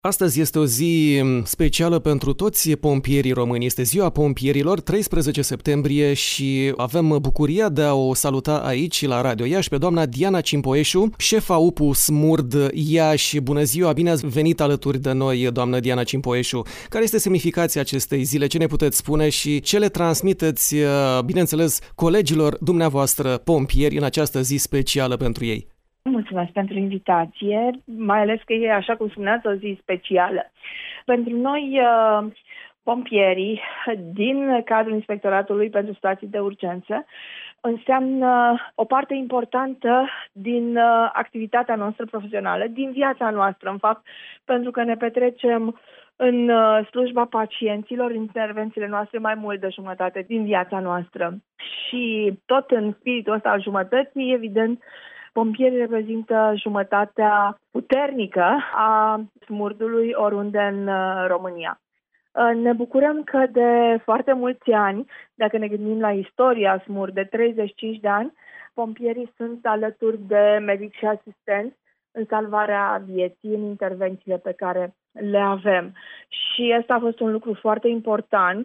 Astăzi este o zi specială pentru toți pompierii români. Este ziua pompierilor, 13 septembrie, și avem bucuria de a o saluta aici la Radio Iași pe doamna Diana Cimpoieșu, șefa UPU SMURD Iași. Bună ziua, bine ați venit alături de noi, doamnă Diana Cimpoieșu. Care este semnificația acestei zile? Ce ne puteți spune și ce le transmiteți, bineînțeles, colegilor dumneavoastră pompieri în această zi specială pentru ei? Mulțumesc pentru invitație, mai ales că e, așa cum spuneați, o zi specială. Pentru noi, pompierii, din cadrul Inspectoratului pentru Situații de Urgență, înseamnă o parte importantă din activitatea noastră profesională, din viața noastră, în fapt, pentru că ne petrecem în slujba pacienților, intervențiile noastre, mai mult de jumătate din viața noastră. Și tot în spiritul ăsta al jumătății, evident, pompierii reprezintă jumătatea puternică a SMURD-ului oriunde în România. Ne bucurăm că de foarte mulți ani, dacă ne gândim la istoria SMURD, de 35 de ani, pompierii sunt alături de medici și asistenți în salvarea vieții, în intervențiile pe care le avem. Și asta a fost un lucru foarte important,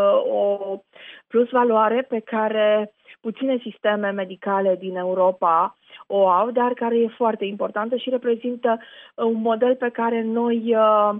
o plusvaloare pe care puține sisteme medicale din Europa o au, dar care e foarte importantă și reprezintă un model pe care noi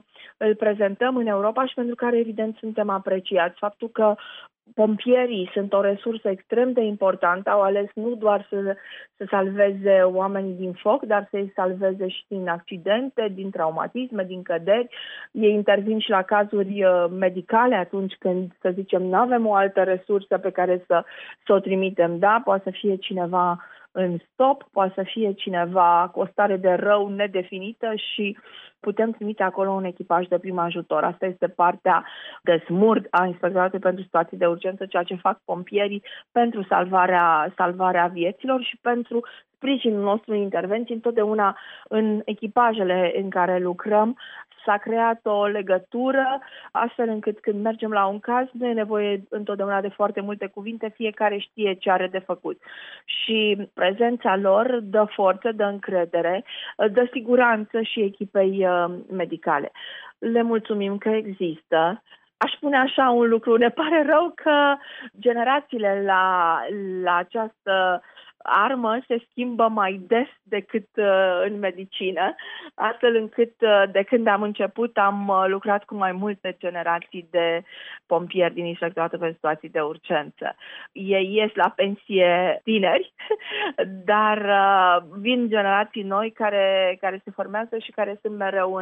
îl prezentăm în Europa și pentru care, evident, suntem apreciați. Faptul că pompierii sunt o resursă extrem de importantă, au ales nu doar să salveze oamenii din foc, dar să-i salveze și din accidente, din traumatisme, din căderi. Ei intervin și la cazuri medicale atunci când, să zicem, nu avem o altă resursă pe care să o trimitem. Da, poate să fie cineva în stop, poate să fie cineva cu o stare de rău nedefinită și putem trimite acolo un echipaj de prim ajutor. Asta este partea de SMURD a Inspectoratului pentru Situații de Urgență, ceea ce fac pompierii pentru salvarea vieților și pentru sprijinul nostru în intervenții. Întotdeauna în echipajele în care lucrăm s-a creat o legătură, astfel încât când mergem la un caz nu e nevoie întotdeauna de foarte multe cuvinte, fiecare știe ce are de făcut. Și prezența lor dă forță, dă încredere, dă siguranță și echipei medicale. Le mulțumim că există. Aș spune așa un lucru, ne pare rău că generațiile la această armă se schimbă mai des decât în medicină, astfel încât de când am început am lucrat cu mai multe generații de pompieri din Inspectoratul pentru Situații de Urgență. Ei ies la pensie tineri, dar vin generații noi care se formează și care sunt mereu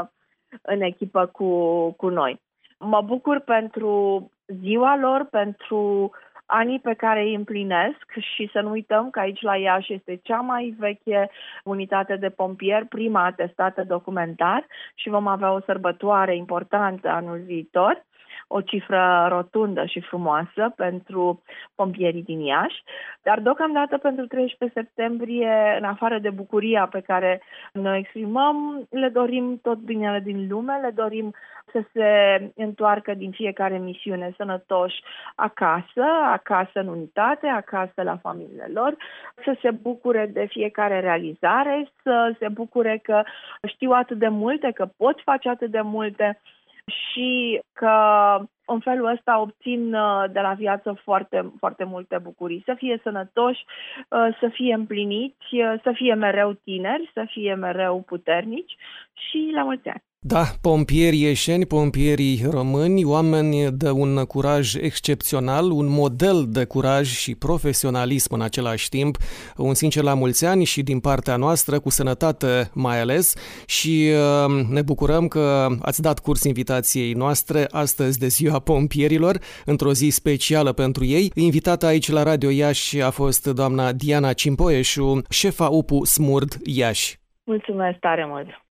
în echipă cu noi. Mă bucur pentru ziua lor, pentru anii pe care îi împlinesc și să nu uităm că aici la Iași este cea mai veche unitate de pompieri, prima atestată documentar și vom avea o sărbătoare importantă anul viitor, o cifră rotundă și frumoasă pentru pompierii din Iași, dar deocamdată pentru 13 septembrie, în afară de bucuria pe care noi exprimăm, le dorim tot binele din lume, le dorim să se întoarcă din fiecare misiune sănătoși acasă în unitate, acasă la familiile lor, să se bucure de fiecare realizare, să se bucure că știu atât de multe, că pot face atât de multe și că în felul ăsta obțin de la viață foarte, foarte multe bucurii. Să fie sănătoși, să fie împliniți, să fie mereu tineri, să fie mereu puternici și la mulți ani. Da, pompieri ieșeni, pompierii români, oameni de un curaj excepțional, un model de curaj și profesionalism în același timp. Un sincer la mulți ani și din partea noastră, cu sănătate mai ales, și ne bucurăm că ați dat curs invitației noastre astăzi de ziua pompierilor, într-o zi specială pentru ei. Invitată aici la Radio Iași a fost doamna Diana Cimpoieșu, șefa UPU SMURD Iași. Mulțumesc tare mult!